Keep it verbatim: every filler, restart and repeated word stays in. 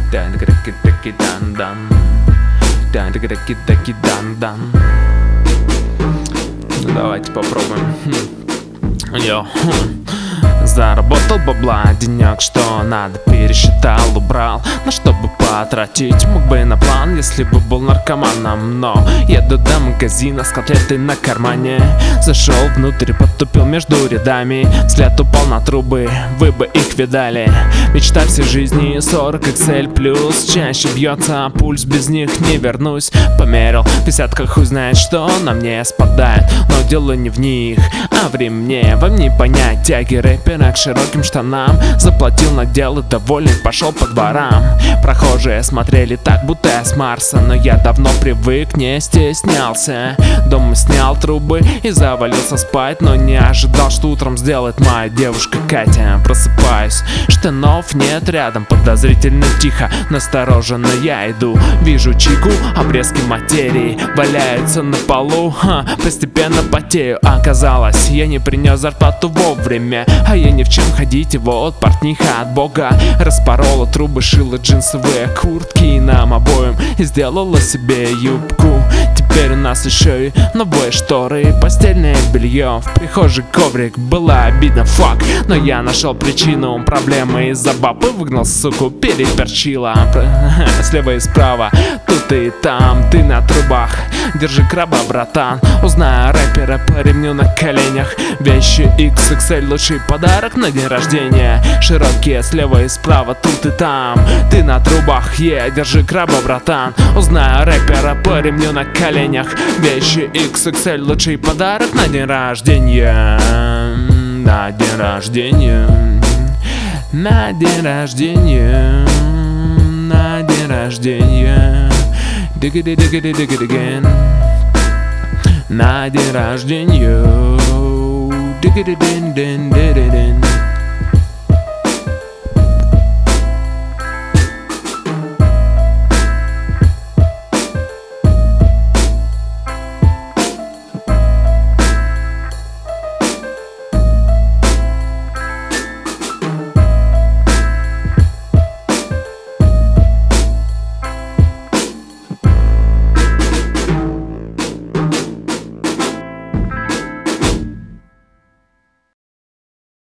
Дан-дан-дан-дан. Дан-дан-дан-дан. Ну давайте попробуем. Йо. Заработал бабла, денег что надо пересчитал, убрал. Но чтобы потратить, мог бы на план, если бы был наркоманом. Но еду до магазина с котлетой на кармане. Зашел внутрь, подтупил между рядами. Взгляд упал на трубы, вы бы их видали. Мечта всей жизни сорок икс эль плюс. Чаще бьется пульс, без них не вернусь. Померил в десятках, хуй знает, что на мне спадает. Но дело не в них, а в ремне. Вам не понять тяги рэпера к широким штанам. Заплатил, надел и довольный пошел по дворам. Прохожие смотрели так, будто я с Марса. Но я давно привык, не стеснялся. Дома снял трубы и завалился спать. Но не ожидал, что утром сделает моя девушка Катя. Просыпаюсь, штанов нет рядом. Подозрительно тихо, настороженно я иду. Вижу чайку, обрезки материи валяются на полу. Ха, постепенно потею. Оказалось, я не принес зарплату вовремя. А я ни в чем ходить, вот портниха от бога. Распорола трубы, шила джинсовые куртки и нам обоим и сделала себе юбку. Теперь у нас еще и новые шторы, постельное белье, в прихожей коврик. Было обидно, фак, но я нашел причину проблемы. Из-за бабы выгнал, суку, переперчила. Слева и справа, тут и там, ты на трубах. Держи краба, братан. Узнаю рэпера по ремню на коленях. Вещи икс икс эль, лучший подарок на день рождения. Широкие слева и справа, тут и там, ты на трубах, е, yeah, держи краба, братан. Узнаю рэпера по ремню на коленях. Вещи икс икс эль, лучший подарок на день рождения. На день рождения. На день рождения. На день рождения. Дигиди дигиди дигиди ген. На день рождения. Ding ding ding ding ding.